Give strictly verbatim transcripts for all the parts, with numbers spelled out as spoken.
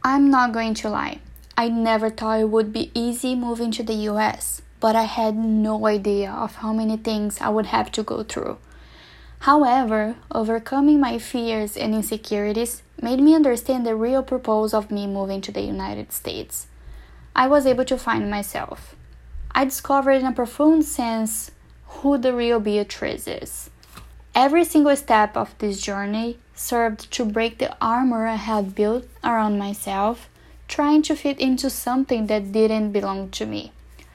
I'm not going to lie. I never thought it would be easy moving to the U S, but I had no idea of how many things I would have to go through. However, overcoming my fears and insecurities made me understand the real purpose of me moving to the United States. I was able to find myself. I discovered in a profound sense who the real Beatriz is. Every single step of this journey served to break the armor I had built around myself, trying to fit into something that didn't belong to me.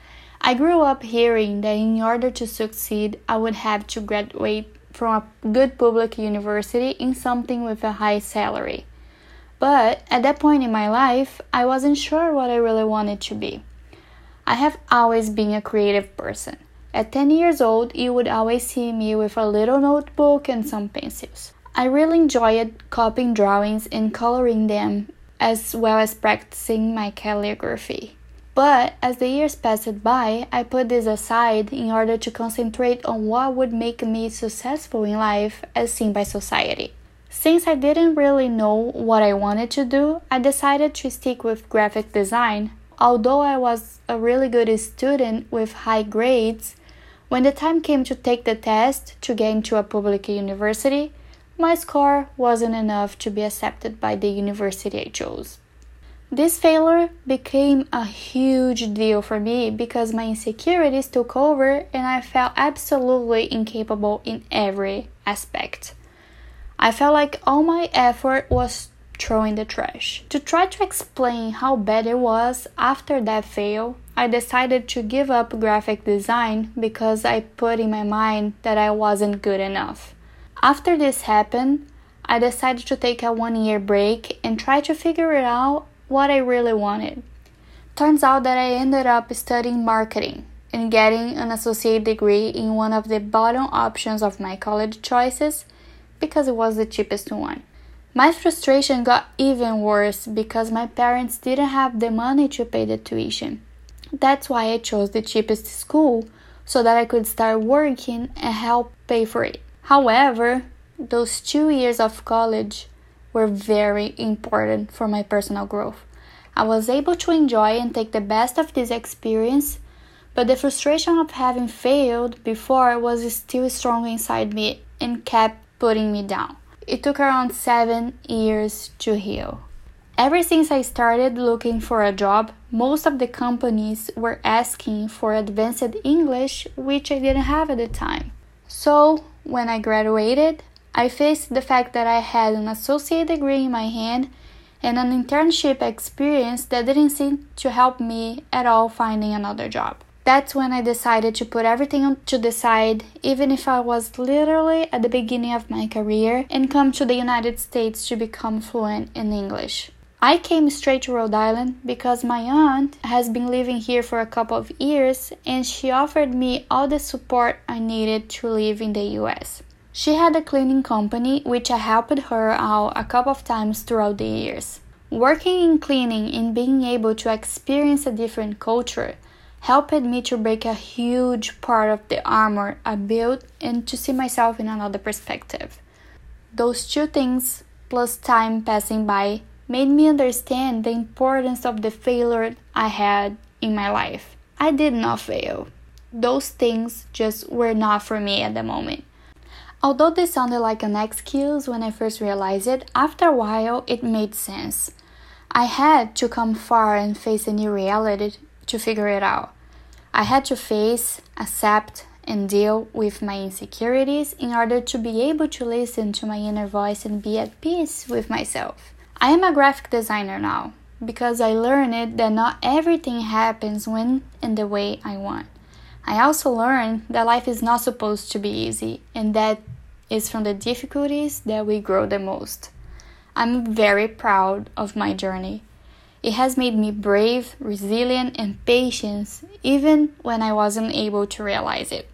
I grew up hearing that in order to succeed, I would have to graduate from a good public university in something with a high salary. But at that point in my life, I wasn't sure what I really wanted to be. I have always been a creative person. At ten years old, you would always see me with a little notebook and some pencils. I really enjoyed copying drawings and coloring them, as well as practicing my calligraphy. But as the years passed by, I put this aside in order to concentrate on what would make me successful in life as seen by society. Since I didn't really know what I wanted to do, I decided to stick with graphic design. Although I was a really good student with high grades, when the time came to take the test to get into a public university, my score wasn't enough to be accepted by the university I chose. This failure became a huge deal for me because my insecurities took over and I felt absolutely incapable in every aspect. I felt like all my effort was thrown in the trash. To try to explain how bad it was after that fail, I decided to give up graphic design because I put in my mind that I wasn't good enough. After this happened, I decided to take a one-year break and try to figure it out what I really wanted. Turns out that I ended up studying marketing and getting an associate degree in one of the bottom options of my college choices because it was the cheapest one. My frustration got even worse because my parents didn't have the money to pay the tuition. That's why I chose the cheapest school so that I could start working and help pay for it. However, those two years of college were very important for my personal growth. I was able to enjoy and take the best of this experience, but the frustration of having failed before was still strong inside me and kept putting me down. It took around seven years to heal. Ever since I started looking for a job, most of the companies were asking for advanced English, which I didn't have at the time. So, when I graduated, I faced the fact that I had an associate degree in my hand and an internship experience that didn't seem to help me at all finding another job. That's when I decided to put everything to the side, even if I was literally at the beginning of my career, and come to the United States to become fluent in English. I came straight to Rhode Island because my aunt has been living here for a couple of years and she offered me all the support I needed to live in the U S. She had a cleaning company which I helped her out a couple of times throughout the years. Working in cleaning and being able to experience a different culture helped me to break a huge part of the armor I built and to see myself in another perspective. Those two things, plus time passing by, made me understand the importance of the failure I had in my life. I did not fail. Those things just were not for me at the moment. Although this sounded like an excuse when I first realized it, after a while it made sense. I had to come far and face a new reality to figure it out. I had to face, accept, and deal with my insecurities in order to be able to listen to my inner voice and be at peace with myself. I am a graphic designer now because I learned that not everything happens when and the way I want. I also learned that life is not supposed to be easy and that it's from the difficulties that we grow the most. I'm very proud of my journey. It has made me brave, resilient, and patient even when I wasn't able to realize it.